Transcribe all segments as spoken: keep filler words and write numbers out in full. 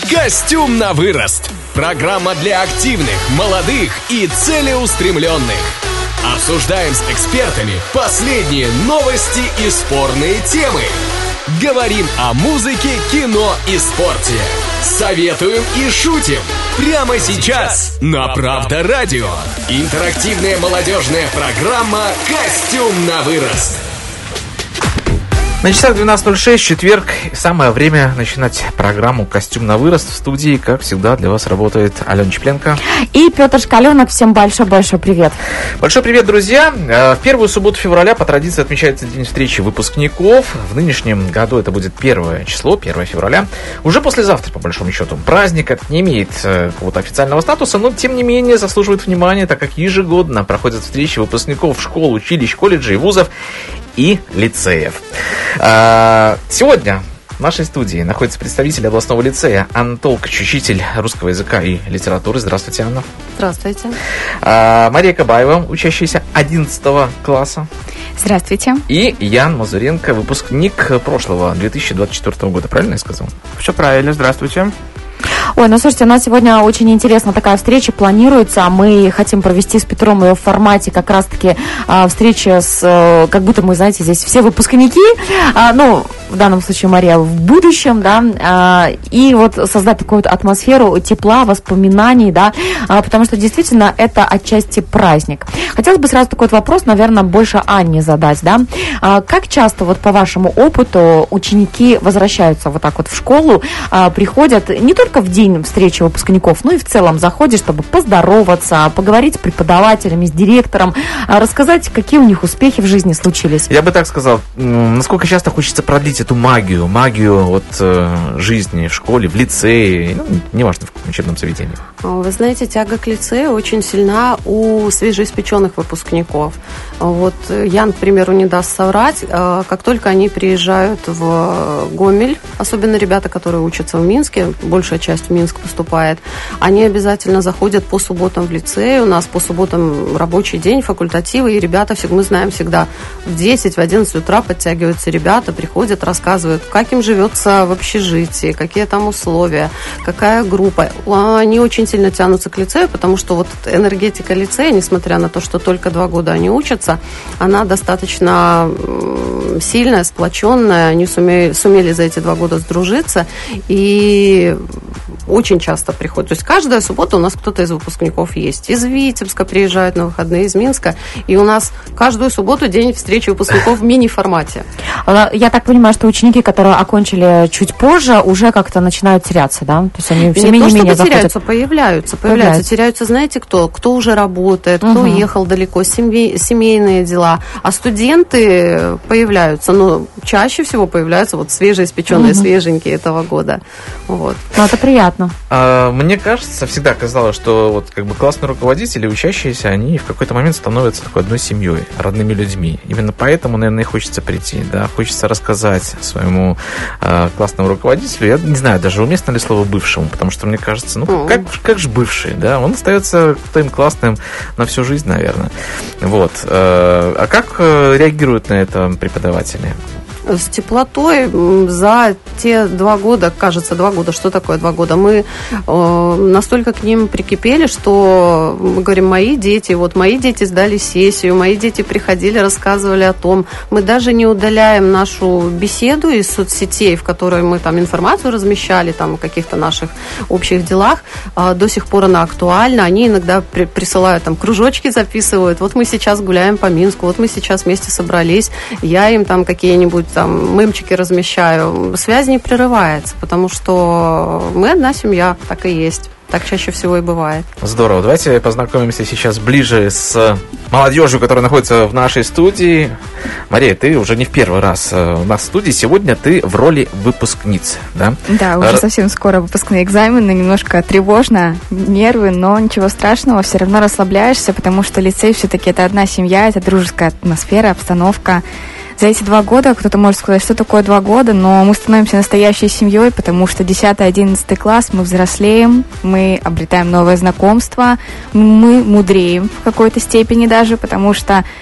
Костюм на вырост. Программа для активных, молодых и целеустремленных. Обсуждаем с экспертами последние новости и спорные темы. Говорим о музыке, кино и спорте. Советуем и шутим. Прямо сейчас на Правда Радио. Интерактивная молодежная программа «Костюм на вырост». На часах двенадцать ноль шесть, четверг. Самое время начинать программу «Костюм на вырост». В студии, как всегда, для вас работает Алена Чепленко и Петр Шкаленок. Всем большой-большой привет. Большой привет, друзья. В первую субботу февраля по традиции отмечается День встречи выпускников. В нынешнем году это будет первое число, первое февраля. Уже послезавтра, по большому счету. Праздник этот не имеет какого-то официального статуса, но, тем не менее, заслуживает внимания, так как ежегодно проходят встречи выпускников школ, училищ, колледжей, вузов и лицеев. Сегодня в нашей студии находится представитель областного лицея Анна Толкач, учитель русского языка и литературы. Здравствуйте, Анна. Здравствуйте. Мария Кабаева, учащаяся одиннадцатого класса. Здравствуйте. И Ян Мазуренко, выпускник прошлого две тысячи двадцать четвёртого года. Правильно я сказал? Все правильно. Здравствуйте. Ой, ну слушайте, у нас сегодня очень интересная такая встреча планируется. Мы хотим провести с Петром ее в формате как раз-таки а, встречи с, а, как будто мы, знаете, здесь все выпускники, а, ну, в данном случае Мария в будущем, да, а, и вот создать такую вот атмосферу тепла, воспоминаний, да, а, потому что действительно это отчасти праздник. Хотелось бы сразу такой вот вопрос, наверное, больше Анне задать, да. А, как часто вот по вашему опыту ученики возвращаются вот так вот в школу, а, приходят не только в день встречи выпускников, ну и в целом заходишь, чтобы поздороваться, поговорить с преподавателями, с директором, рассказать, какие у них успехи в жизни случились? Я бы так сказал, насколько часто хочется продлить эту магию, магию вот э, жизни в школе, в лицее, ну, неважно, в каком учебном заведении. Вы знаете, тяга к лицею очень сильна у свежеиспеченных выпускников. Вот Ян, к примеру, не даст соврать, как только они приезжают в Гомель, особенно ребята, которые учатся в Минске, большая часть в Минск поступает, они обязательно заходят по субботам в лицей. У нас по субботам рабочий день, факультативы, и ребята, мы знаем, всегда в десять, в одиннадцать утра подтягиваются ребята, приходят, рассказывают, как им живется в общежитии, какие там условия, какая группа. Они очень сильно тянутся к лицею, потому что вот энергетика лицея, несмотря на то, что только два года они учатся, она достаточно сильная, сплоченная, они сумели, сумели за эти два года сдружиться, и очень часто приходят. То есть каждая суббота у нас кто-то из выпускников есть. Из Витебска приезжают на выходные, из Минска. И у нас каждую субботу день встречи выпускников в мини-формате. Я так понимаю, что ученики, которые окончили чуть позже, уже как-то начинают теряться, да? То есть они все не то, чтобы заходят... теряются, появляются, появляются. Появляются. Теряются, знаете, кто? Кто уже работает, кто угу. уехал далеко, семей, семейные дела. А студенты появляются, но чаще всего появляются вот свежеиспеченные, угу. свеженькие этого года. Вот. Ну, это приятно. А, мне кажется, всегда казалось, что вот как бы классные руководители, учащиеся, они в какой-то момент становятся такой одной семьей, родными людьми. Именно поэтому, наверное, и хочется прийти, да, хочется рассказать своему э, классному руководителю. Я не знаю, даже уместно ли слово бывшему, потому что мне кажется, ну mm. как, как же бывший, да, он остается твоим классным на всю жизнь, наверное. Вот. Э, а как э, реагируют на это преподаватели? С теплотой за те два года, кажется, два года, что такое два года, мы э, настолько к ним прикипели, что мы говорим, мои дети, вот мои дети сдали сессию, мои дети приходили, рассказывали о том, мы даже не удаляем нашу беседу из соцсетей, в которой мы там информацию размещали, там о каких-то наших общих делах, э, до сих пор она актуальна, они иногда при, присылают, там, кружочки записывают, вот мы сейчас гуляем по Минску, вот мы сейчас вместе собрались, я им там какие-нибудь там мемчики размещаю, связь не прерывается, потому что мы одна семья, так и есть. Так чаще всего и бывает. Здорово. Давайте познакомимся сейчас ближе с молодежью, которая находится в нашей студии. Мария, ты уже не в первый раз у нас в студии. Сегодня ты в роли выпускницы, да? Да, уже Р... совсем скоро выпускные экзамены. Немножко тревожно, нервы, но ничего страшного. Все равно расслабляешься, потому что лицей все-таки это одна семья, это дружеская атмосфера, обстановка. За эти два года, кто-то может сказать, что такое два года, но мы становимся настоящей семьей, потому что десятый-одиннадцатый класс, мы взрослеем, мы обретаем новое знакомство, мы мудреем в какой-то степени даже, потому что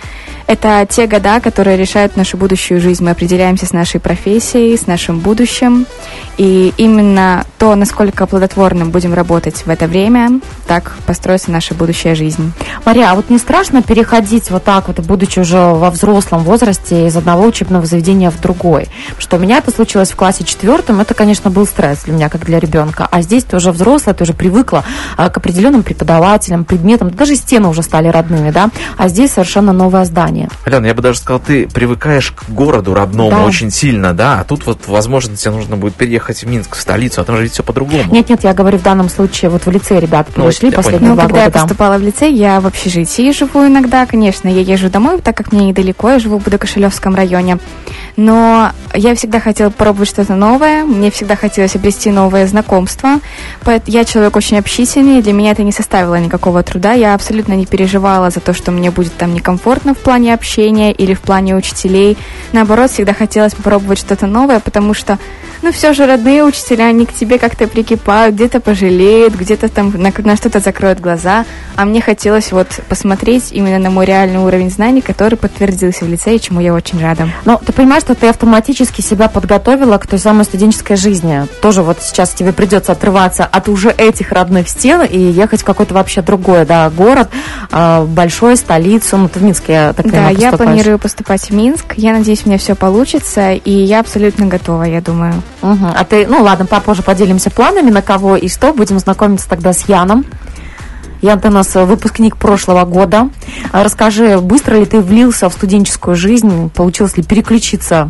Это те года, которые решают нашу будущую жизнь. Мы определяемся с нашей профессией, с нашим будущим. И именно то, насколько плодотворным будем работать в это время, так построится наша будущая жизнь. Мария, а вот не страшно переходить вот так вот, будучи уже во взрослом возрасте, из одного учебного заведения в другой? Потому что у меня это случилось в классе четвертом. Это, конечно, был стресс для меня, как для ребенка. А здесь ты уже взрослая, ты уже привыкла к определенным преподавателям, предметам. Даже стены уже стали родными, да? А здесь совершенно новое здание. Алена, я бы даже сказал, ты привыкаешь к городу родному, да, очень сильно, да, а тут вот, возможно, тебе нужно будет переехать в Минск, в столицу, а там же ведь все по-другому. Нет-нет, я говорю в данном случае, вот в лицей ребята пришли ну, последние ну, два когда года. я поступала в лицей, я в общежитии живу иногда, конечно, я езжу домой, так как мне недалеко, я живу в Будокошелевском районе, но я всегда хотела попробовать что-то новое, мне всегда хотелось обрести новые знакомства, я человек очень общительный, для меня это не составило никакого труда, я абсолютно не переживала за то, что мне будет там некомфортно в плане общения или в плане учителей. Наоборот, всегда хотелось попробовать что-то новое, потому что, ну, все же родные учителя, они к тебе как-то прикипают, где-то пожалеют, где-то там на, на что-то закроют глаза. А мне хотелось вот посмотреть именно на мой реальный уровень знаний, который подтвердился в лицее, чему я очень рада. Но ты понимаешь, что ты автоматически себя подготовила к той самой студенческой жизни. Тоже вот сейчас тебе придется отрываться от уже этих родных стен и ехать в какой-то вообще другой, да, город, большой, столицу. Ну, ты в Минске, я так понимаю, поступаешь. Да, я планирую поступать в Минск. Я надеюсь, у меня все получится, и я абсолютно готова, я думаю. Угу. А ты, ну ладно, попозже поделимся планами, на кого и что. Будем знакомиться тогда с Яном. Ян, ты у нас выпускник прошлого года. Расскажи, быстро ли ты влился в студенческую жизнь? Получилось ли переключиться?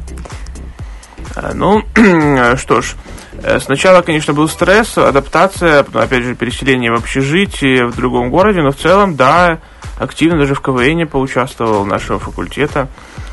Ну, что ж, сначала, конечно, был стресс, адаптация, потом, опять же, переселение в общежитие в другом городе, но в целом, да, активно даже в КВНе поучаствовал нашего факультета,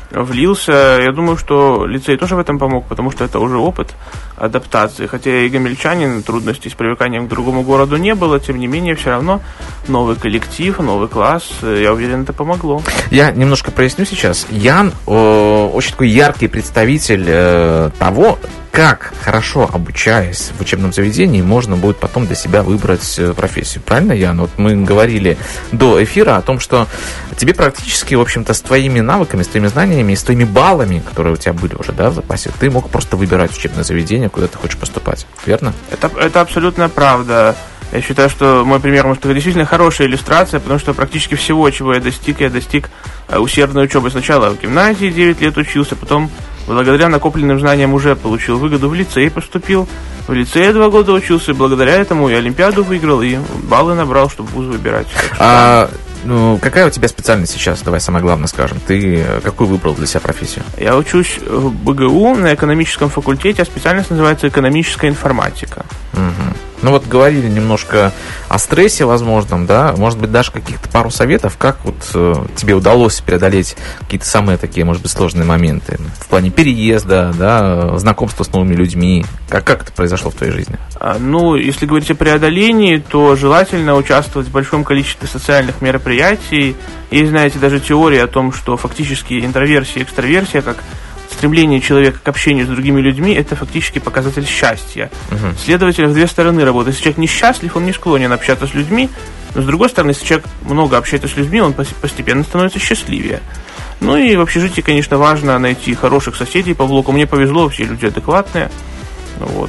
влился. Я думаю, что лицей тоже в этом помог, потому что это уже опыт адаптации. Хотя и гомельчанин, трудностей с привыканием к другому городу не было, тем не менее, все равно новый коллектив, новый класс, я уверен, это помогло. Я немножко проясню сейчас. Ян э, очень такой яркий представитель э, того, как хорошо обучаясь в учебном заведении, можно будет потом для себя выбрать профессию. Правильно, Ян? Вот мы говорили до эфира о том, что тебе практически, в общем-то, с твоими навыками, с твоими знаниями и с твоими баллами, которые у тебя были уже, да, в запасе, ты мог просто выбирать учебное заведение, куда ты хочешь поступать. Верно? Это, это абсолютно правда. Я считаю, что мой пример, может, это действительно хорошая иллюстрация, потому что практически всего, чего я достиг, я достиг усердной учебы. Сначала в гимназии девять лет учился, потом благодаря накопленным знаниям уже получил выгоду, в лицей поступил. В лицее два года учился, и благодаря этому и олимпиаду выиграл, и баллы набрал, чтобы вуз выбирать. А, ну, какая у тебя специальность сейчас? Давай самое главное скажем. Ты какую выбрал для себя профессию? Я учусь в БГУ на экономическом факультете, а специальность называется экономическая информатика. Угу. Ну вот говорили немножко о стрессе возможном, да, может быть, даже каких-то пару советов, как вот э, тебе удалось преодолеть какие-то самые такие, может быть, сложные моменты в плане переезда, да, знакомства с новыми людьми, как, как это произошло в твоей жизни? А, ну, если говорить о преодолении, то желательно участвовать в большом количестве социальных мероприятий. Есть, знаете, даже теория о том, что фактически интроверсия и экстраверсия, как стремление человека к общению с другими людьми, это фактически показатель счастья. Uh-huh. Следовательно, в две стороны работает. Если человек несчастлив, он не склонен общаться с людьми, но с другой стороны, если человек много общается с людьми, он постепенно становится счастливее. Ну и в общежитии, конечно, важно найти хороших соседей по блоку. Мне повезло, все люди адекватные. Вот.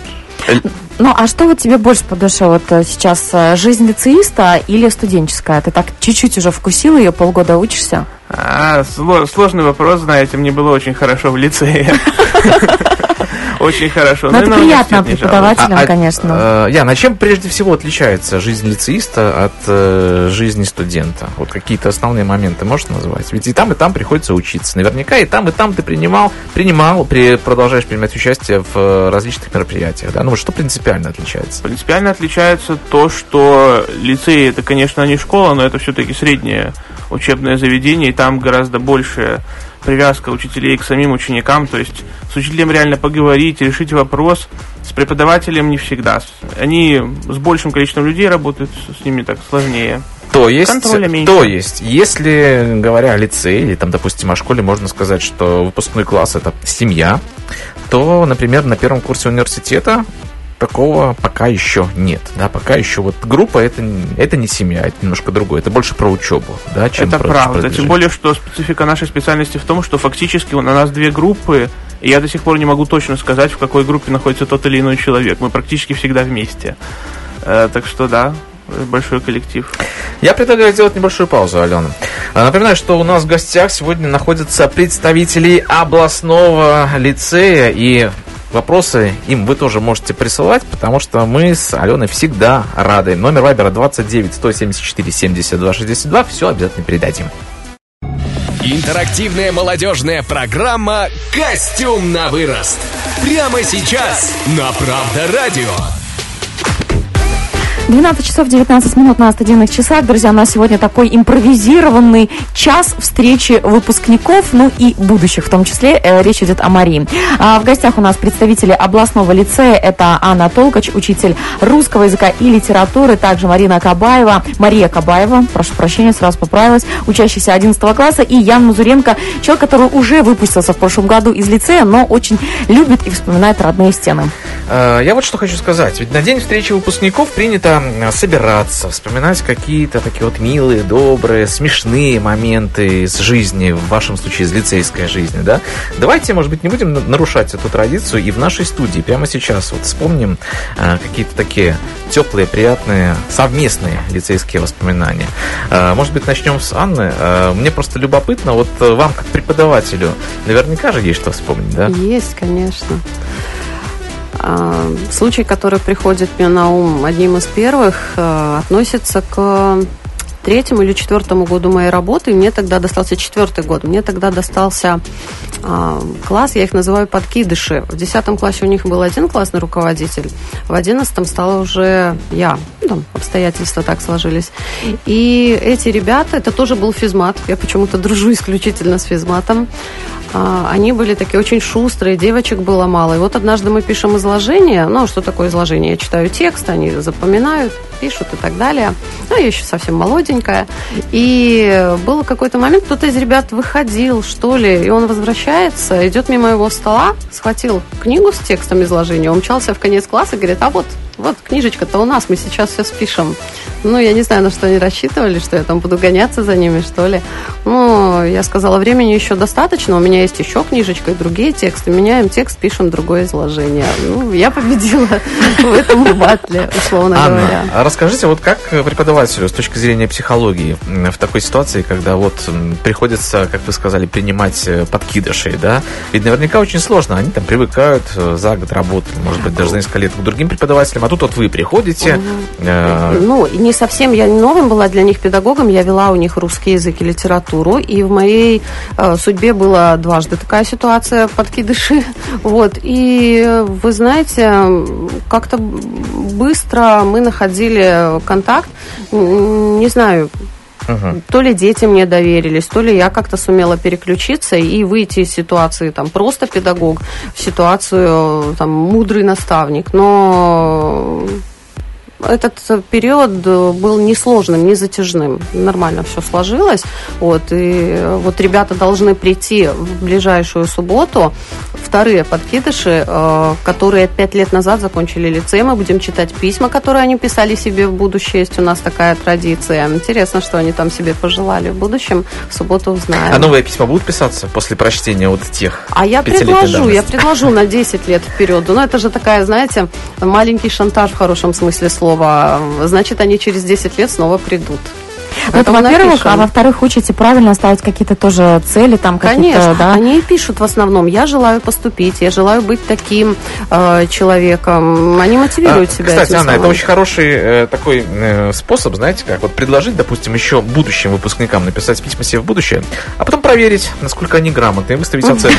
Ну, а что вот тебе больше по душе вот сейчас, жизнь лицеиста или студенческая? Ты так чуть-чуть уже вкусила ее, полгода учишься? А, сложный вопрос, знаете, мне было очень хорошо в лицее. Очень хорошо. Но это приятно преподавателям, конечно. Ян, а чем прежде всего отличается жизнь лицеиста от э, жизни студента? Вот какие-то основные моменты можешь назвать? Ведь и там, и там приходится учиться. Наверняка и там, и там ты принимал, принимал, при, продолжаешь принимать участие в различных мероприятиях. Да? Ну вот что принципиально отличается? Принципиально отличается то, что лицей это, конечно, не школа, но это все-таки среднее учебное заведение, и там гораздо больше привязка учителей к самим ученикам, то есть с учителем реально поговорить, решить вопрос, с преподавателем не всегда. Они с большим количеством людей работают, с ними так сложнее. То есть, то есть, если говоря о лицее или там, допустим, о школе, можно сказать, что выпускной класс это семья, то, например, на первом курсе университета такого пока еще нет. Да, пока еще вот группа это, это не семья, это немножко другое. Это больше про учебу, да, чем это про правда. Тем более, что специфика нашей специальности в том, что фактически у нас две группы, и я до сих пор не могу точно сказать, в какой группе находится тот или иной человек. Мы практически всегда вместе. Э, так что да, большой коллектив. Я предлагаю сделать небольшую паузу, Алена. Напоминаю, что у нас в гостях сегодня находятся представители областного лицея, и вопросы им вы тоже можете присылать, потому что мы с Аленой всегда рады. Номер вайбера двадцать девять сто семьдесят четыре семьдесят два шестьдесят два. Все обязательно передадим. Интерактивная молодежная программа «Костюм на вырост». Прямо сейчас на Правда Радио. двенадцать часов девятнадцать минут на студийных часах. Друзья, у нас сегодня такой импровизированный час встречи выпускников, ну и будущих в том числе. Э, речь идет о Марии. А в гостях у нас представители областного лицея. Это Анна Толкач, учитель русского языка и литературы. Также Марина Кабаева, Мария Кабаева, прошу прощения, сразу поправилась, учащийся одиннадцатого класса. И Ян Мазуренко, человек, который уже выпустился в прошлом году из лицея, но очень любит и вспоминает родные стены. Я вот что хочу сказать. Ведь на день встречи выпускников принято собираться, вспоминать какие-то такие вот милые, добрые, смешные моменты из жизни, в вашем случае из лицейской жизни, да? Давайте, может быть, не будем нарушать эту традицию и в нашей студии прямо сейчас вот вспомним а, какие-то такие теплые, приятные, совместные лицейские воспоминания. А, может быть, начнем с Анны. А, мне просто любопытно, вот вам, как преподавателю, наверняка же есть что вспомнить, да? Есть, конечно. Случай, который приходит мне на ум одним из первых, относится к третьему или четвертому году моей работы. Мне тогда достался четвертый год. Мне тогда достался класс, я их называю подкидыши. В десятом классе у них был один классный руководитель, в одиннадцатом стала уже я. Ну, там обстоятельства так сложились. И эти ребята, это тоже был физмат. Я почему-то дружу исключительно с физматом. Они были такие очень шустрые, девочек было мало. И вот однажды мы пишем изложение. Ну, что такое изложение? Я читаю текст, они запоминают, пишут и так далее. Ну, я еще совсем молоденькая. И был какой-то момент, кто-то из ребят выходил, что ли, и он возвращается, идет мимо его стола, схватил книгу с текстом изложения, умчался в конец класса и говорит: а вот, вот книжечка-то у нас, мы сейчас все спишем. Ну, я не знаю, на что они рассчитывали, что я там буду гоняться за ними, что ли. Ну, я сказала, времени еще достаточно, у меня есть еще книжечка и другие тексты, меняем текст, пишем другое изложение. Ну, я победила в этом батле, условно говоря. Анна, расскажите, вот как преподавателю с точки зрения психологии в такой ситуации, когда вот приходится, как вы сказали, принимать подкидышей, да? Ведь наверняка очень сложно, они там привыкают, за год работали, может быть, даже за несколько лет к другим преподавателям, а тут вот вы приходите. Э... Ну, не совсем я новым была для них педагогом, я вела у них русский язык и литературу, и в моей э, судьбе была дважды такая ситуация, подкидыши, вот, и вы знаете, как-то быстро мы находили контакт, не знаю, Uh-huh. то ли дети мне доверились, то ли я как-то сумела переключиться и выйти из ситуации там просто педагог в ситуацию там мудрый наставник, но этот период был несложным, не затяжным. Нормально все сложилось. Вот, и вот ребята должны прийти в ближайшую субботу. Вторые подкидыши, которые пять лет назад закончили лицей. Мы будем читать письма, которые они писали себе в будущее. Есть у нас такая традиция. Интересно, что они там себе пожелали в будущем. В субботу узнаем. А новые письма будут писаться после прочтения вот тех? А я предложу, я предложу на десять лет вперед. Ну, это же такая, знаете, маленький шантаж в хорошем смысле слова. Значит, они через десять лет снова придут. Ну, это, во-первых, напишем. А во-вторых, учите правильно ставить какие-то тоже цели, там какие-то, конечно, да? Они пишут в основном: я желаю поступить, я желаю быть таким э, человеком. Они мотивируют а, себя. Кстати, этим Анна, словом. это очень хороший э, такой э, способ, знаете, как вот предложить, допустим, еще будущим выпускникам написать письма себе в будущее, а потом проверить, насколько они грамотные, и выставить оценку.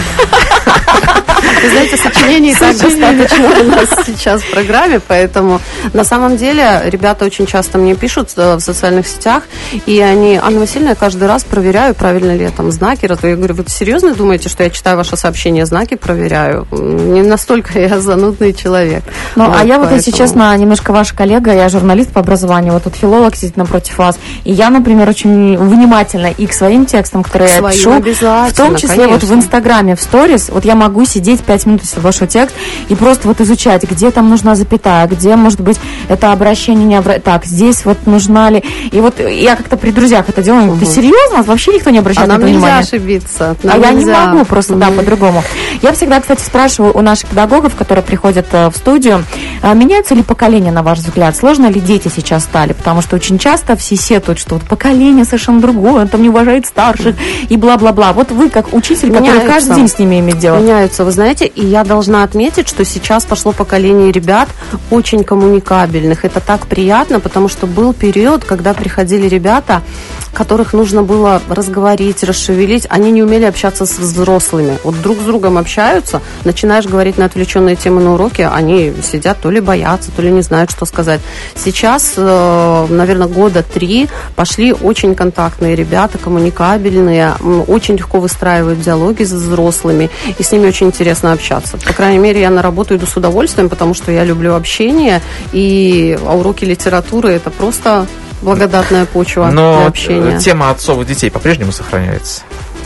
Вы знаете, сочинений так достаточно у нас сейчас в программе, поэтому на самом деле ребята очень часто мне пишут в социальных сетях, и они: Анна Васильевна, я каждый раз проверяю, правильно ли я там знаки. Я говорю: вы серьезно думаете, что я читаю ваше сообщение, знаки проверяю? Не настолько я занудный человек. Ну, вот, а я вот, поэтому... если честно, немножко ваша коллега, я журналист по образованию, вот тут филолог сидит напротив вас, и я, например, очень внимательна и к своим текстам, которые к я пишу, в том числе конечно. Вот в Инстаграме, в сторис, вот я могу сидеть посидеть пять минут, если вашу текст, и просто вот изучать, где там нужна запятая, где, может быть, это обращение не обращение. Так, здесь вот нужна ли... И вот я как-то при друзьях это делаю. Угу. Ты серьезно? Вообще никто не обращает а на это внимания. Нам нельзя ошибиться. Нам а нельзя. я не могу просто, угу. да, по-другому. Я всегда, кстати, спрашиваю у наших педагогов, которые приходят в студию, меняются ли поколения, на ваш взгляд? Сложно ли дети сейчас стали? Потому что очень часто все сетуют, что вот поколение совершенно другое, он там не уважает старших и бла-бла-бла. Вот вы, как учитель, Меняются. который каждый день с ними имеет дело. Меняются, вы знаете, и я должна отметить, что сейчас пошло поколение ребят очень коммуникабельных. Это так приятно, потому что был период, когда приходили ребята, которых нужно было разговорить, расшевелить. Они не умели общаться с взрослыми. Вот друг с другом общаются, начинаешь говорить на отвлеченные темы на уроке, они сидят, то ли боятся, то ли не знают, что сказать. Сейчас, наверное, года три пошли очень контактные ребята, коммуникабельные, очень легко выстраивают диалоги с взрослыми, и с ними очень интересно общаться. По крайней мере, я на работу иду с удовольствием, потому что я люблю общение, и уроки литературы – это просто благодатная почва Но для общения. Тема отцов и детей по-прежнему сохраняется?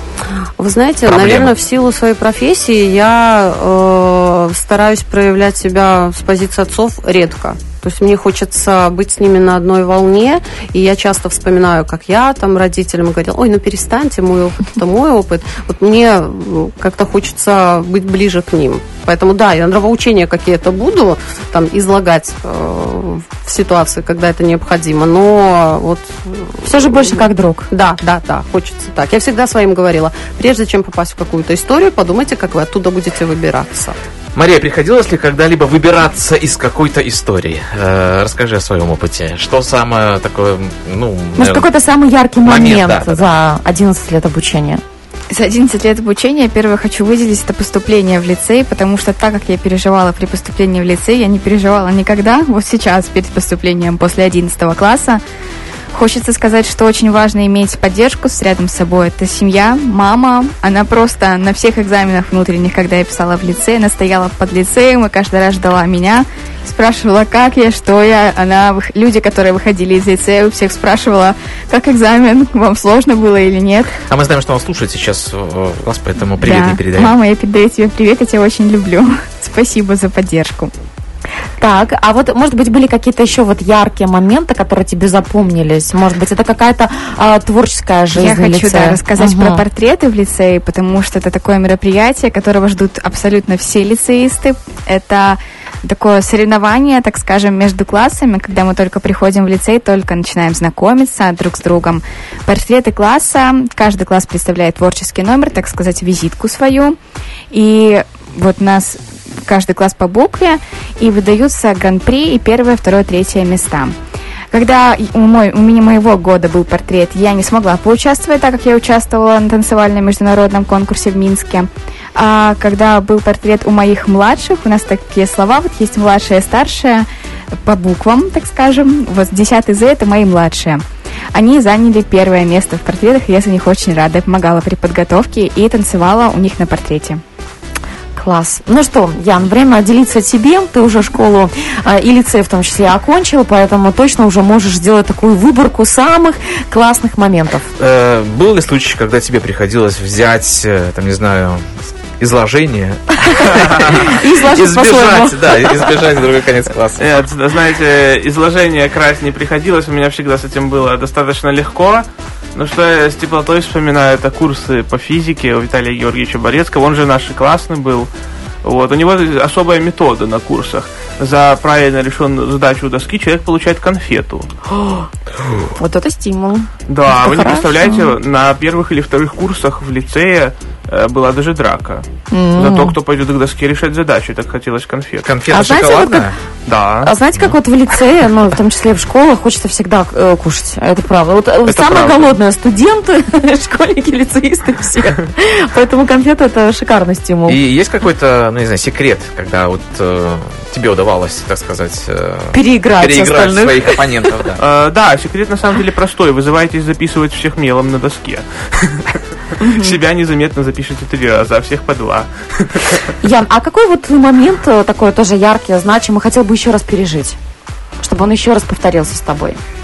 Вы знаете, Проблема. наверное, в силу своей профессии я э, стараюсь проявлять себя с позиции отцов редко. То есть мне хочется быть с ними на одной волне, и я часто вспоминаю, как я там родителям говорила: ой, ну перестаньте, мой опыт – это мой опыт. Вот мне как-то хочется быть ближе к ним. Поэтому, да, я нравоучения какие-то буду там излагать э, в ситуации, когда это необходимо, но вот... Все же больше как друг. Да, да, да, хочется так. Я всегда своим говорила, прежде чем попасть в какую-то историю, подумайте, как вы оттуда будете выбираться. Мария, приходилось ли когда-либо выбираться из какой-то истории? Э, расскажи о своем опыте. Что самое такое, ну... Может, наверное, какой-то самый яркий момент, момент да, да, за да. одиннадцать лет обучения? За одиннадцать лет обучения первое хочу выделить это поступление в лицей, потому что так как я переживала при поступлении в лицей, я не переживала никогда. Вот сейчас, перед поступлением после одиннадцатого класса, хочется сказать, что очень важно иметь поддержку рядом с собой. Это семья, мама. Она просто на всех экзаменах внутренних, когда я писала в лицее, она стояла под лицеем и каждый раз ждала меня. Спрашивала, как я, что я. Она, люди, которые выходили из лицея, у всех спрашивала, как экзамен, вам сложно было или нет. А мы знаем, что он слушает сейчас вас, поэтому привет да. не передаем. Мама, я передаю тебе привет, я тебя очень люблю. Спасибо за поддержку. Так, а вот, может быть, были какие-то еще вот яркие моменты, которые тебе запомнились? Может быть, это какая-то а, творческая жизнь Я хочу, лицея? да, рассказать угу. про портреты в лицее, потому что это такое мероприятие, которого ждут абсолютно все лицеисты. Это такое соревнование, так скажем, между классами, когда мы только приходим в лицей, только начинаем знакомиться друг с другом. Портреты класса, каждый класс представляет творческий номер, так сказать, визитку свою. И вот нас... каждый класс по букве, и выдаются гран-при и первое, второе, третье места. Когда у, мой, у меня моего года был портрет, я не смогла поучаствовать, так как я участвовала на танцевальном международном конкурсе в Минске. А когда был портрет у моих младших, у нас такие слова, вот есть младшие, старшие, по буквам, так скажем. Вот десятый З – это мои младшие. Они заняли первое место в портретах, и я за них очень рада. Я помогала при подготовке и танцевала у них на портрете. Класс. Ну что, Ян, время делиться тебе. Ты уже школу э, и лицей в том числе окончил, поэтому точно уже можешь сделать такую выборку самых классных моментов. Э, был ли случай, когда тебе приходилось взять, э, там, не знаю, изложение? Избежать, да, избежать в другой конец класса. Нет, знаете, изложение красть не приходилось, у меня всегда с этим было достаточно легко. Ну что я с теплотой вспоминаю, это курсы по физике у Виталия Георгиевича Борецкого, он же наш классный был. Вот. У него особая метода на курсах. За правильно решенную задачу у доски человек получает конфету. Вот это стимул. Да, это вы не хорошо. представляете, на первых или вторых курсах в лицее э, была даже драка. Mm. За то, кто пойдет к доске решать задачу, так хотелось конфет. Конфета А знаете, вот шоколадная? как- Да. А знаете, как вот в лицее, ну, в том числе в школах, хочется всегда э, кушать. Это правда. Вот э, самые правда. голодные студенты, школьники, лицеисты все. Поэтому конфеты – это шикарный стимул. И есть какой-то, ну, не знаю, секрет, когда вот э, тебе удавалось, так сказать, э, Переиграть, переиграть остальных. своих оппонентов, да. Э, да, секрет на самом деле простой. Вызываетесь записывать всех мелом на доске. Себя незаметно запишите три раза, а всех по два. Ян, а какой вот момент э, такой тоже яркий, значимый, хотел бы еще раз пережить? Чтобы он еще раз повторился с тобой?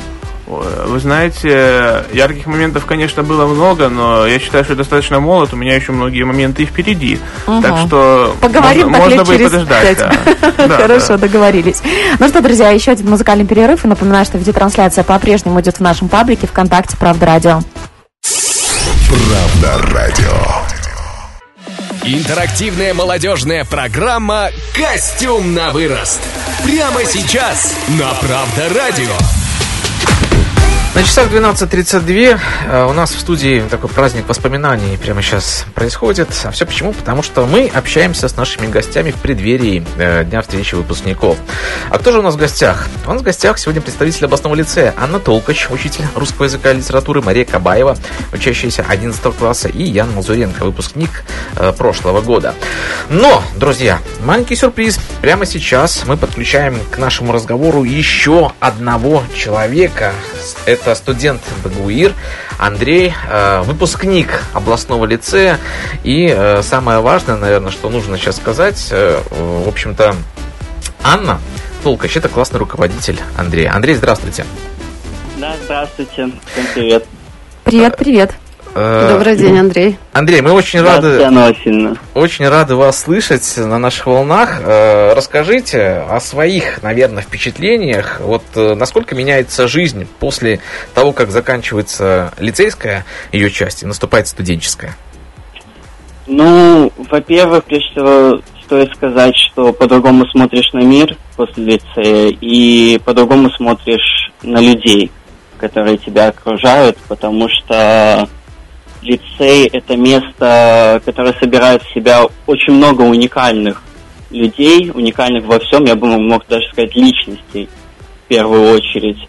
Вы знаете, ярких моментов, конечно, было много, но я считаю, что я достаточно молод, у меня еще многие моменты и впереди. Угу. Так что поговорим можно, можно бы через подождать. Да. Да, Хорошо, да. Договорились. Ну что, друзья, еще один музыкальный перерыв. И напоминаю, что видеотрансляция по-прежнему идет в нашем паблике ВКонтакте «Правда радио». «Правда радио». Интерактивная молодежная программа «Костюм на вырост». Прямо сейчас на «Правда радио». На часах двенадцать тридцать два у нас в студии такой праздник воспоминаний прямо сейчас происходит. А все почему? Потому что мы общаемся с нашими гостями в преддверии э, Дня встречи выпускников. А кто же у нас в гостях? У нас в гостях сегодня представитель областного лицея Анна Толкач, учитель русского языка и литературы, Мария Кабаева, учащаяся одиннадцатого класса, и Ян Мазуренко, выпускник э, прошлого года. Но, друзья, маленький сюрприз. Прямо сейчас мы подключаем к нашему разговору еще одного человека. Это студент БГУИР Андрей, э, выпускник областного лицея. И э, самое важное, наверное, что нужно сейчас сказать, э, в общем-то, Анна Толкач — это классный руководитель Андрея. Андрей, здравствуйте. Да, здравствуйте. Всем привет. Привет, привет. Добрый день, Андрей. Андрей, мы очень рады, Анна очень рады вас слышать на наших волнах. Расскажите о своих, наверное, впечатлениях. Вот насколько меняется жизнь после того, как заканчивается лицейская ее часть и наступает студенческая? Ну, во-первых, прежде всего, стоит сказать, что по-другому смотришь на мир после лицея и по-другому смотришь на людей, которые тебя окружают, потому что лицей — это место, которое собирает в себя очень много уникальных людей, уникальных во всем, я бы мог даже сказать, личностей в первую очередь.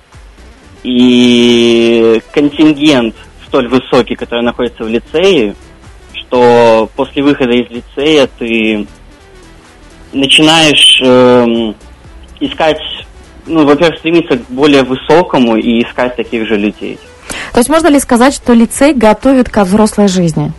И контингент столь высокий, который находится в лицее, что после выхода из лицея ты начинаешь э, искать, ну, во-первых, стремиться к более высокому и искать таких же людей. То есть можно ли сказать, что лицей готовит ко взрослой жизни?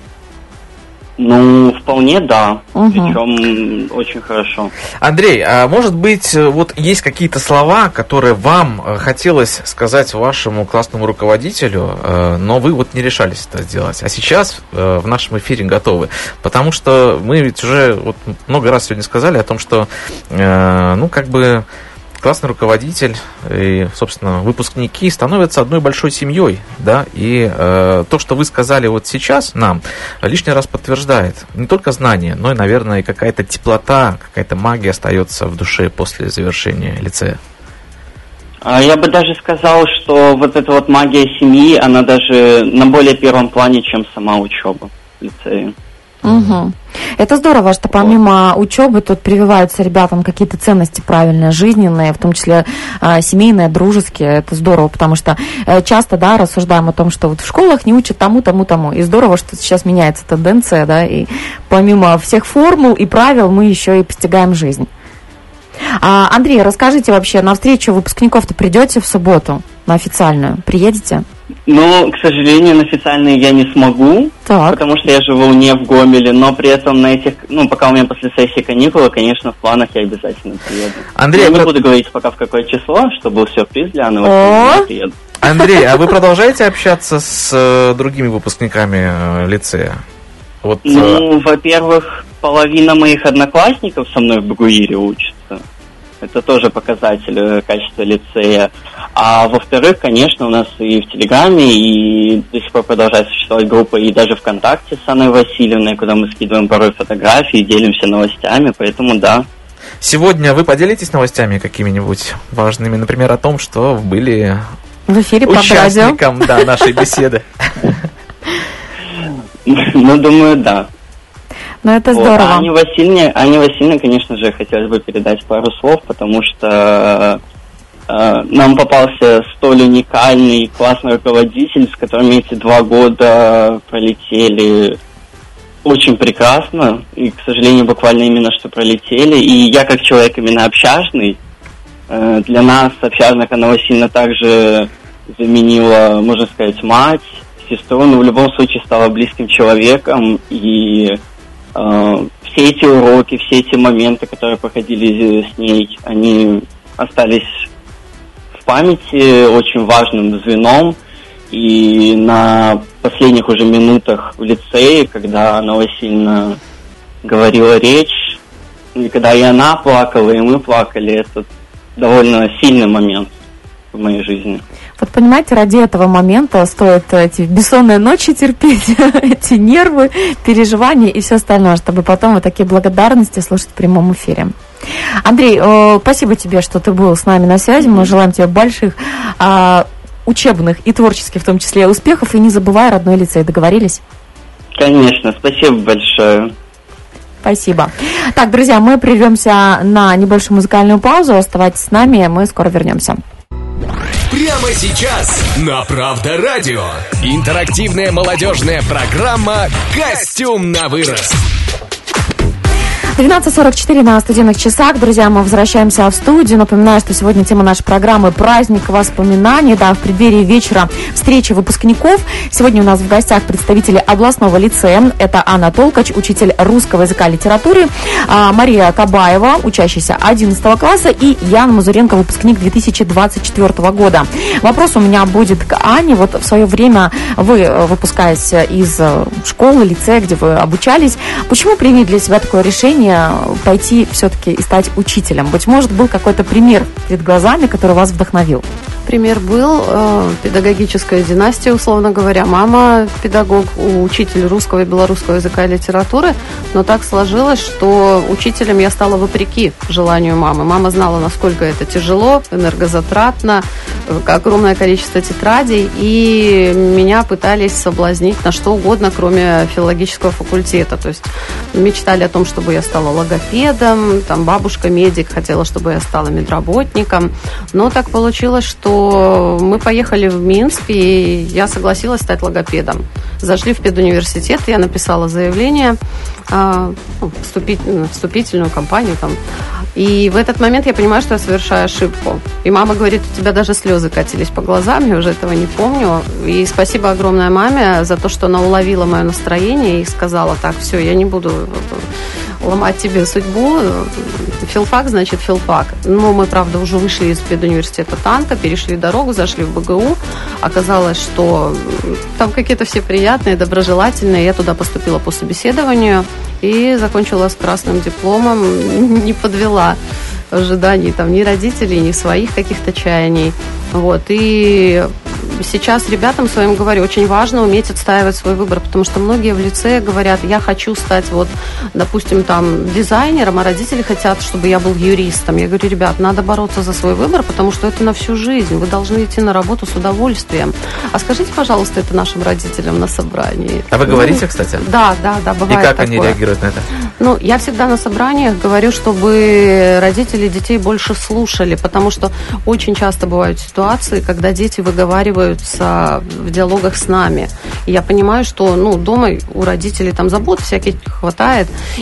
Ну, вполне да. Угу. Причем очень хорошо. Андрей, а может быть, вот есть какие-то слова, которые вам хотелось сказать вашему классному руководителю, но вы вот не решались это сделать, а сейчас в нашем эфире готовы? Потому что мы ведь уже вот много раз сегодня сказали о том, что, ну, как бы классный руководитель и, собственно, выпускники становятся одной большой семьей, да, и э, то, что вы сказали вот сейчас нам, лишний раз подтверждает не только знания, но и, наверное, и какая-то теплота, какая-то магия остается в душе после завершения лицея. Я бы даже сказал, что вот эта вот магия семьи, она даже на более первом плане, чем сама учеба в лицее. Угу. Это здорово, что помимо учебы тут прививаются ребятам какие-то ценности правильные, жизненные, в том числе э, семейные, дружеские. Это здорово, потому что э, часто, да, рассуждаем о том, что вот в школах не учат тому, тому, тому. И здорово, что сейчас меняется тенденция, да, и помимо всех формул и правил мы еще и постигаем жизнь. А, Андрей, расскажите вообще, на встречу выпускников-то придете в субботу, на официальную? Приедете? Ну, к сожалению, на официальные я не смогу, так. потому что я живу не в Гомеле, но при этом на этих, ну, пока у меня после сессии каникулы, конечно, в планах я обязательно приеду. Андрей, я не про... буду говорить пока в какое число, чтобы был сюрприз для новостей, я приеду. Андрей, а вы продолжаете общаться с э, другими выпускниками э, лицея? Вот, ну, э... во-первых, половина моих одноклассников со мной в БГУИРе учится. Это тоже показатель качества лицея. А во-вторых, конечно, у нас и в Телеграме, и до сих пор продолжает существовать группа, и даже ВКонтакте с Анной Васильевной, куда мы скидываем порой фотографии, делимся новостями, поэтому да. Сегодня вы поделитесь новостями какими-нибудь важными, например, о том, что были в эфире участником да, нашей беседы? Ну, думаю, да. Ну, это здорово. Вот. Ане Васильевне, Ане Васильевне, конечно же, хотелось бы передать пару слов, потому что э, нам попался столь уникальный, классный руководитель, с которым эти два года пролетели очень прекрасно, и, к сожалению, буквально именно что пролетели. И я, как человек именно общажный, э, для нас, общажных, Анна Васильевна также заменила, можно сказать, мать, сестру, но в любом случае стала близким человеком, и все эти уроки, все эти моменты, которые проходили с ней, они остались в памяти очень важным звеном. И на последних уже минутах в лицее, когда Анна Васильевна говорила речь, и когда и она плакала, и мы плакали, это довольно сильный момент в моей жизни. Вот понимаете, ради этого момента стоит эти бессонные ночи терпеть, эти нервы, переживания и все остальное, чтобы потом вот такие благодарности слушать в прямом эфире. Андрей, э, спасибо тебе, что ты был с нами на связи. Мы желаем тебе больших э, учебных и творческих, в том числе, успехов. И не забывай родной лицей. Договорились? Конечно, спасибо большое. Спасибо. Так, друзья, мы прервемся на небольшую музыкальную паузу. Оставайтесь с нами, мы скоро вернемся. Прямо сейчас на Правда Радио. Интерактивная молодежная программа «Костюм на вырос». двенадцать сорок четыре на студийных часах. Друзья, мы возвращаемся в студию. Напоминаю, что сегодня тема нашей программы «Праздник воспоминаний». Да, в преддверии вечера встречи выпускников. Сегодня у нас в гостях представители областного лицея. Это Анна Толкач, учитель русского языка и литературы, Мария Кабаева, учащаяся одиннадцатого класса, и Ян Мазуренко, выпускник две тысячи двадцать четвёртого года. Вопрос у меня будет к Ане. Вот в свое время вы, выпускаясь из школы, лицея, где вы обучались, почему приняли для себя такое решение пойти все-таки и стать учителем? Быть может, был какой-то пример перед глазами, который вас вдохновил? Пример был. Э, педагогическая династия, условно говоря. Мама педагог, учитель русского и белорусского языка и литературы. Но так сложилось, что учителем я стала вопреки желанию мамы. Мама знала, насколько это тяжело, энергозатратно, огромное количество тетрадей. И меня пытались соблазнить на что угодно, кроме филологического факультета. То есть мечтали о том, чтобы я стала логопедом. Там бабушка медик хотела, чтобы я стала медработником. Но так получилось, что мы поехали в Минск, и я согласилась стать логопедом. Зашли в педуниверситет, я написала заявление, э, вступить, вступительную кампанию там. И в этот момент я понимаю, что я совершаю ошибку. И мама говорит, у тебя даже слезы катились по глазам, я уже этого не помню. И спасибо огромное маме за то, что она уловила мое настроение и сказала, так, все, я не буду ломать тебе судьбу. Филфак, значит, филфак. Но мы, правда, уже вышли из педуниверситета танка, перешли дорогу, зашли в БГУ. Оказалось, что там какие-то все приятные, доброжелательные. Я туда поступила по собеседованию и закончила с красным дипломом. Не подвела ожиданий там ни родителей, ни своих каких-то чаяний. Вот. И сейчас ребятам своим говорю, очень важно уметь отстаивать свой выбор, потому что многие в лицее говорят, я хочу стать, вот, допустим, там, дизайнером, а родители хотят, чтобы я был юристом. Я говорю, ребят, надо бороться за свой выбор, потому что это на всю жизнь. Вы должны идти на работу с удовольствием. А скажите, пожалуйста, это нашим родителям на собрании. А вы говорите, кстати? Да, да, да, бывает. И как такое. они реагируют на это? Ну, я всегда на собраниях говорю, чтобы родители детей больше слушали, потому что очень часто бывают ситуации, когда дети выговариваются в диалогах с нами. И я понимаю, что, ну, дома у родителей там забот всяких хватает,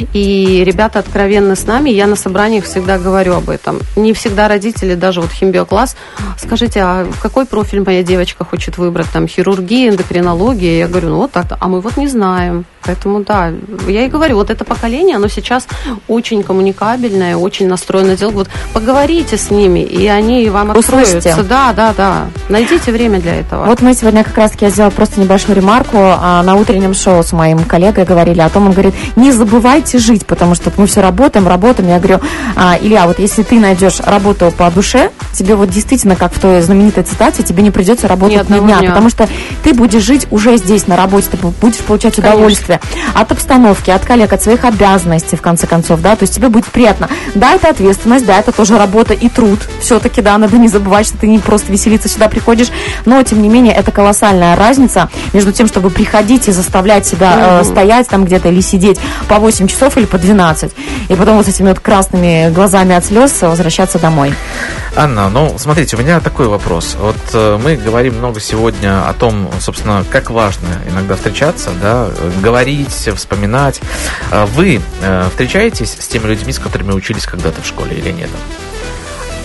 и ребята откровенны с нами, я на собраниях всегда говорю об этом. Не всегда родители, даже вот химбиокласс, скажите, а какой профиль моя девочка хочет выбрать, там, хирургия, эндокринология? Я говорю, ну, вот так-то, а мы вот не знаем. Поэтому, да, я и говорю, вот это поколение, оно сейчас очень коммуникабельное, очень настроено на диалог. Вот поговорите с ними, и они вам откроются. Да, да, да. Найдите время для этого. Вот мы сегодня как раз-таки, я сделала просто небольшую ремарку, а, на утреннем шоу с моим коллегой говорили о том, он говорит, не забывайте жить, потому что мы все работаем, работаем. Я говорю, а, Илья, вот если ты найдешь работу по душе, тебе вот действительно, как в той знаменитой цитате, тебе не придется работать ни дня, дня, потому что ты будешь жить уже здесь, на работе, ты будешь получать Конечно. удовольствие от обстановки, от коллег, от своих обязанностей, в конце концов, да, то есть тебе будет приятно. Да, это ответственность, да, это тоже работа и труд, все-таки, да, надо не забывать, что ты не просто веселиться сюда приходишь, но, тем не менее, это колоссальная разница между тем, чтобы приходить и заставлять себя mm-hmm. э, стоять там где-то или сидеть по восемь часов или по двенадцать, и потом вот с этими вот красными глазами от слез возвращаться домой. Анна, ну, смотрите, у меня такой вопрос. Вот э, мы говорим много сегодня о том, собственно, как важно иногда встречаться, да, говорить, вспоминать. Вы э, встречаетесь с теми людьми, с которыми учились когда-то в школе или нет?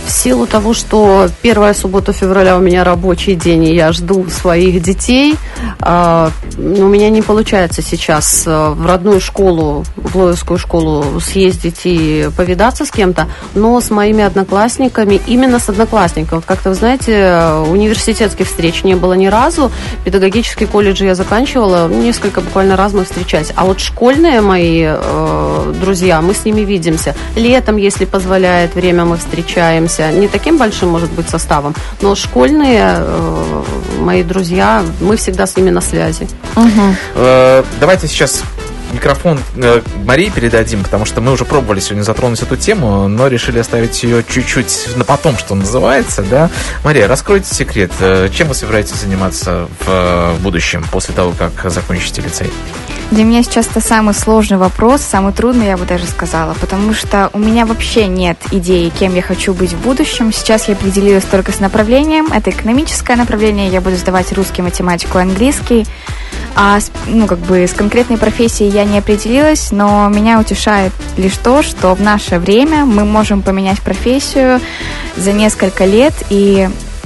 В силу того, что первая суббота февраля у меня рабочий день, и я жду своих детей, э, у меня не получается сейчас в родную школу, в Лоевскую школу съездить и повидаться с кем-то, но с моими одноклассниками, именно с одноклассниками. Вот как-то, вы знаете, университетских встреч не было ни разу, педагогический колледж я заканчивала, несколько буквально раз мы встречались. А вот школьные мои э, друзья, мы с ними видимся. Летом, если позволяет время, мы встречаемся. Не таким большим, может быть, составом, но школьные э, мои друзья, мы всегда с ними на связи. Угу. Э, давайте сейчас микрофон э, Марии передадим, потому что мы уже пробовали сегодня затронуть эту тему, но решили оставить ее чуть-чуть на потом, что называется, да. Мария, раскройте секрет. Чем вы собираетесь заниматься в будущем, после того, как закончите лицей? Для меня сейчас это самый сложный вопрос, самый трудный, я бы даже сказала, потому что у меня вообще нет идеи, кем я хочу быть в будущем. Сейчас я определилась только с направлением. Это экономическое направление, я буду сдавать русский, математику, английский. А ну, как бы с конкретной профессией я не определилась, но меня утешает лишь то, что в наше время мы можем поменять профессию за несколько лет, и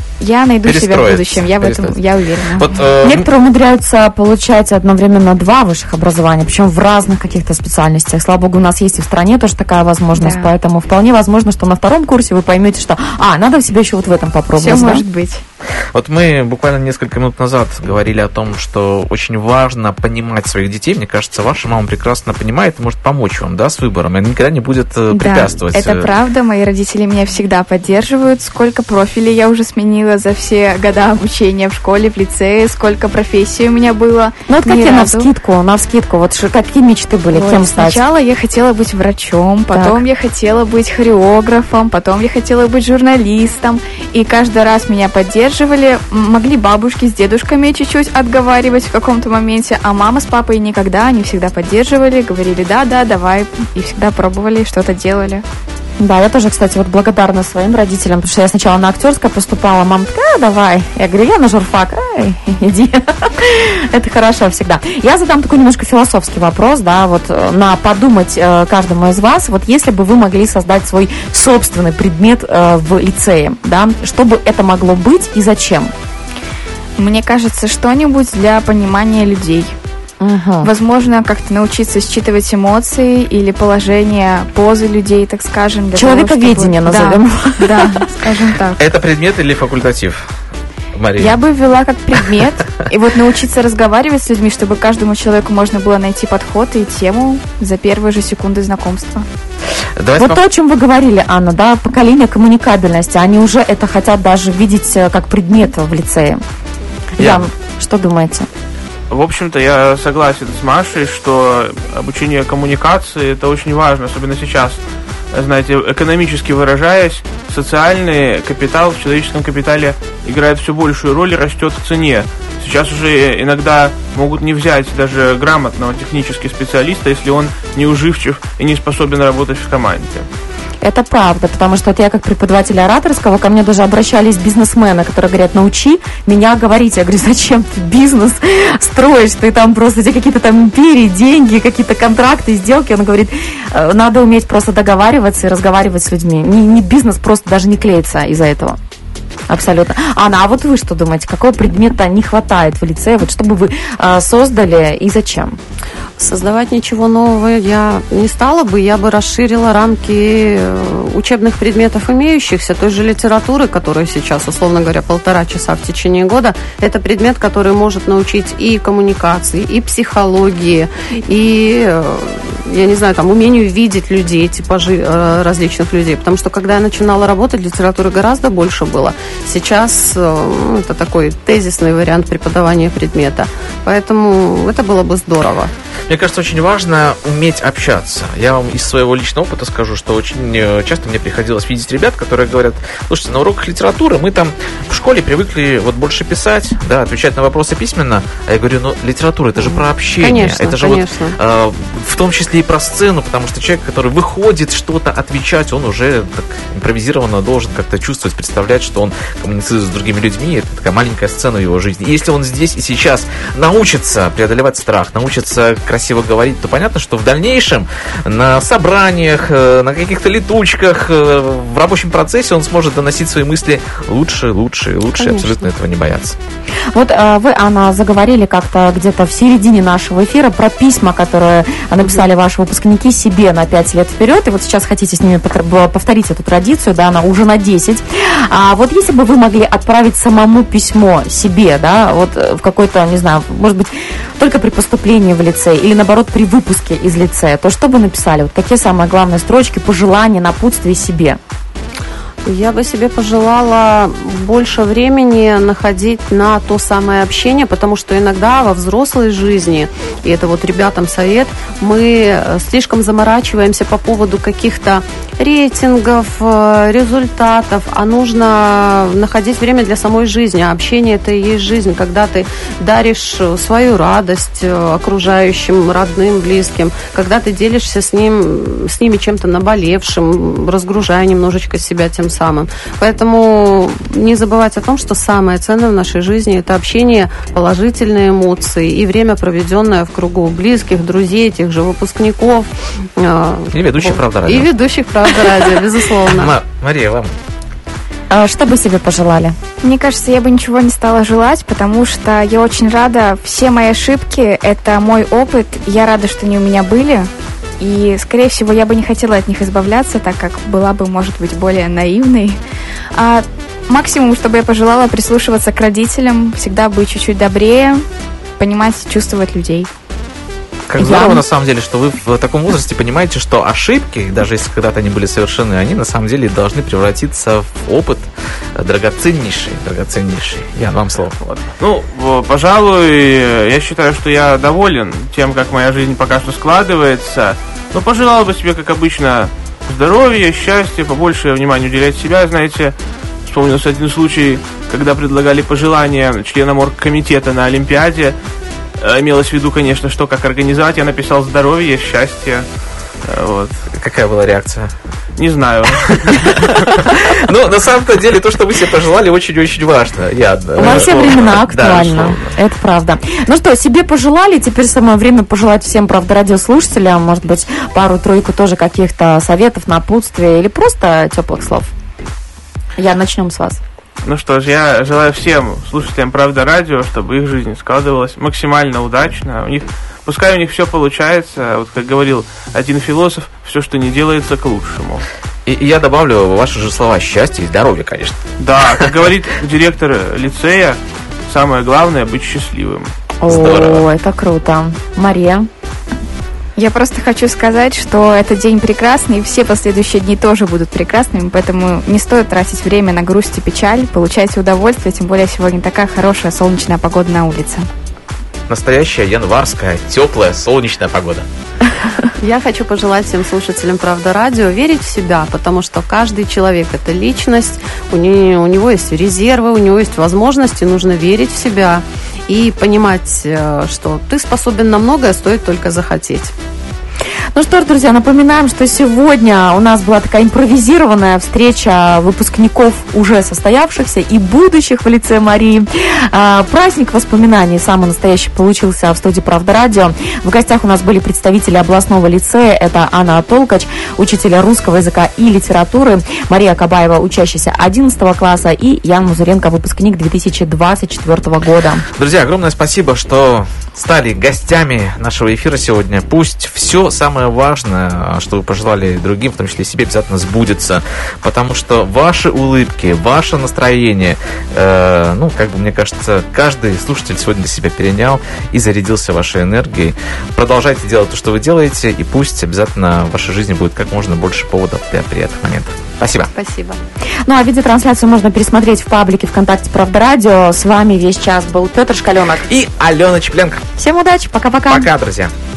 я найду себя в будущем, я в этом я уверена. Вот, э... Некоторые умудряются получать одновременно два высших образования, причем в разных каких-то специальностях. Слава богу, у нас есть и в стране тоже такая возможность, да. Поэтому вполне возможно, что на втором курсе вы поймете, что а, надо себя еще вот в этом попробовать. Все да? может быть. Вот мы буквально несколько минут назад говорили о том, что очень важно понимать своих детей. Мне кажется, ваша мама прекрасно понимает и может помочь вам, да, с выбором. Она никогда не будет препятствовать. Да, это правда. Мои родители меня всегда поддерживают. Сколько профилей я уже сменила за все года обучения в школе, в лицее, сколько профессий у меня было. Ну, вот какие навскидку, навскидку, вот какие мечты были, вот, кем стать? Сначала я хотела быть врачом, потом так. я хотела быть хореографом, потом я хотела быть журналистом. И каждый раз меня поддерживали. Могли бабушки с дедушками чуть-чуть отговаривать в каком-то моменте, а мама с папой никогда, они всегда поддерживали, говорили да-да, давай, и всегда пробовали, что-то делали. Да, я тоже, кстати, вот благодарна своим родителям, потому что я сначала на актерское поступала, мама такая, давай. Я говорю, я на журфак, ай, иди. Это хорошо всегда. Я задам такой немножко философский вопрос, да, вот на подумать каждому из вас, вот если бы вы могли создать свой собственный предмет в лицее, да, что бы это могло быть и зачем? Мне кажется, что-нибудь для понимания людей. Угу. Возможно, как-то научиться считывать эмоции или положение, позы людей, так скажем. Человековедение того, чтобы... назовем. Да, да, скажем так. Это предмет или факультатив, Мария? Я бы ввела как предмет. И вот научиться разговаривать с людьми, чтобы каждому человеку можно было найти подход и тему за первые же секунды знакомства. Давайте вот пом... то, о чем вы говорили, Анна, да, поколение коммуникабельности, они уже это хотят даже видеть как предмет в лицее. Я... Ян, что думаете? В общем-то, я согласен с Машей, что обучение коммуникации – это очень важно, особенно сейчас. Знаете, экономически выражаясь, социальный капитал в человеческом капитале играет все большую роль и растет в цене. Сейчас уже иногда могут не взять даже грамотного технического специалиста, если он неуживчив и не способен работать в команде. Это правда, потому что вот я как преподаватель ораторского, ко мне даже обращались бизнесмены, которые говорят, научи меня говорить. Я говорю, зачем ты бизнес строишь? Ты там просто, эти какие-то там империи, деньги, какие-то контракты, сделки. Он говорит, надо уметь просто договариваться и разговаривать с людьми. Не, не бизнес просто даже не клеится из-за этого. Абсолютно. Анна, а вот вы что думаете, какого предмета не хватает в лицее, вот чтобы вы э, создали и зачем? Создавать ничего нового я не стала бы, я бы расширила рамки учебных предметов имеющихся, той же литературы, которая сейчас, условно говоря, полтора часа в течение года, это предмет, который может научить и коммуникации, и психологии, и, я не знаю, там, умению видеть людей, типажи различных людей, потому что, когда я начинала работать, литературы гораздо больше было. Сейчас ну, это такой тезисный вариант преподавания предмета, поэтому это было бы здорово. Мне кажется, очень важно уметь общаться. Я вам из своего личного опыта скажу, что очень часто мне приходилось видеть ребят, которые говорят, слушайте, на уроках литературы мы там в школе привыкли вот больше писать, да, отвечать на вопросы письменно, а я говорю, ну, литература, это же про общение. Конечно, это же конечно. Вот, э, в том числе и про сцену, потому что человек, который выходит что-то отвечать, он уже так импровизированно должен как-то чувствовать, представлять, что он коммуницирует с другими людьми, это такая маленькая сцена в его жизни. И если он здесь и сейчас научится преодолевать страх, научится красиво говорить, то понятно, что в дальнейшем на собраниях, на каких-то летучках, в рабочем процессе он сможет доносить свои мысли лучше, лучше, лучше, Конечно. Абсолютно этого не бояться. Вот вы, Анна, заговорили как-то где-то в середине нашего эфира про письма, которые написали ваши выпускники себе на пять лет вперед, и вот сейчас хотите с ними повторить эту традицию, да, она уже на десять. А вот если бы вы могли отправить самому письмо себе, да, вот в какой-то, не знаю, может быть, только при поступлении в лицей или, наоборот, при выпуске из лицея, то что бы написали? Вот какие самые главные строчки, пожелания, напутствия себе? Я бы себе пожелала больше времени находить на то самое общение, потому что иногда во взрослой жизни, и это вот ребятам совет, мы слишком заморачиваемся по поводу каких-то рейтингов, результатов, а нужно находить время для самой жизни. А общение – это и есть жизнь, когда ты даришь свою радость окружающим, родным, близким, когда ты делишься с, ним, с ними чем-то наболевшим, разгружая немножечко себя тем самым. Поэтому не забывать о том, что самое ценное в нашей жизни – это общение, положительные эмоции и время, проведенное в кругу близких, друзей, тех же выпускников. И ведущих «Правда радио». И ведущих «Правда радио», безусловно. Мария, вам? Что бы себе пожелали? Мне кажется, я бы ничего не стала желать, потому что я очень рада. Все мои ошибки – это мой опыт. Я рада, что они у меня были. И, скорее всего, я бы не хотела от них избавляться, так как была бы, может быть, более наивной. А максимум, что бы я пожелала, прислушиваться к родителям, всегда быть чуть-чуть добрее, понимать, чувствовать людей. Как здорово, я... на самом деле, что вы в таком возрасте понимаете, что ошибки, даже если когда-то они были совершены, они на самом деле должны превратиться в опыт драгоценнейший, драгоценнейший. Ян, вам слово. Ну, пожалуй, я считаю, что я доволен тем, как моя жизнь пока что складывается. Но пожелал бы себе, как обычно, здоровья, счастья, побольше внимания уделять себя. Знаете, вспомнился один случай, когда предлагали пожелания членам оргкомитета на Олимпиаде. Имелось в виду, конечно, что как организовать. Я написал здоровье, счастье. Вот. Какая была реакция? Не знаю. Ну, на самом-то деле, то, что вы себе пожелали, очень-очень важно. Во все времена актуально. Это правда. Ну что, себе пожелали, теперь самое время пожелать всем «Правда радиослушателям, может быть, пару-тройку тоже каких-то советов, напутствия или просто теплых слов. Я начнем с вас. Ну что ж, я желаю всем слушателям «Правда радио», чтобы их жизнь складывалась максимально удачно. У них, пускай у них все получается. Вот как говорил один философ, все, что не делается, к лучшему. И, и я добавлю ваши же слова: счастье и здоровье, конечно. Да, как говорит директор лицея, самое главное — быть счастливым. О, это круто. Мария? Я просто хочу сказать, что этот день прекрасный, и все последующие дни тоже будут прекрасными, поэтому не стоит тратить время на грусть и печаль, получайте удовольствие, тем более сегодня такая хорошая солнечная погода на улице. Настоящая январская, теплая, солнечная погода. Я хочу пожелать всем слушателям «Правда радио» верить в себя, потому что каждый человек – это личность, у него, у него есть резервы, у него есть возможности, нужно верить в себя и понимать, что ты способен на многое, стоит только захотеть. Ну что ж, друзья, напоминаем, что сегодня у нас была такая импровизированная встреча выпускников уже состоявшихся и будущих в лице Марии. Праздник воспоминаний самый настоящий получился в студии «Правда радио». В гостях у нас были представители областного лицея. Это Анна Толкач, учитель русского языка и литературы, Мария Кабаева, учащаяся одиннадцатого класса, и Ян Музыренко, выпускник две тысячи двадцать четвёртого года. Друзья, огромное спасибо, что стали гостями нашего эфира сегодня. Пусть все самое важное, что вы пожелали другим, в том числе и себе, обязательно сбудется, потому что ваши улыбки, ваше настроение, э, ну, как бы, мне кажется, каждый слушатель сегодня для себя перенял и зарядился вашей энергией. Продолжайте делать то, что вы делаете, и пусть обязательно в вашей жизни будет как можно больше поводов для приятных моментов. Спасибо. Спасибо. Ну, а видеотрансляцию можно пересмотреть в паблике ВКонтакте «Правда радио». С вами весь час был Петр Шкаленок и Алена Чепленко. Всем удачи, пока-пока. Пока, друзья.